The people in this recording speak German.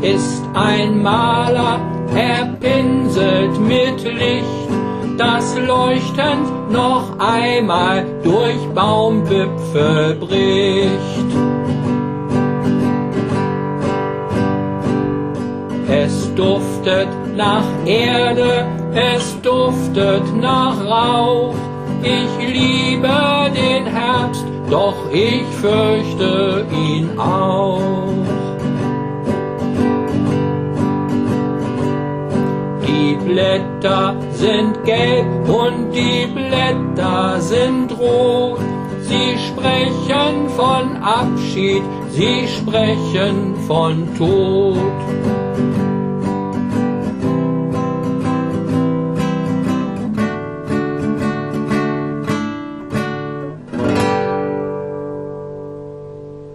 ist ein Maler, er pinselt mit Licht, das leuchtend noch einmal durch Baumwipfel bricht. Es duftet nach Erde, es duftet nach Rauch. Ich liebe den Herbst, doch ich fürchte ihn auch. Die Blätter sind gelb und die Blätter sind rot. Sie sprechen von Abschied, sie sprechen von Tod.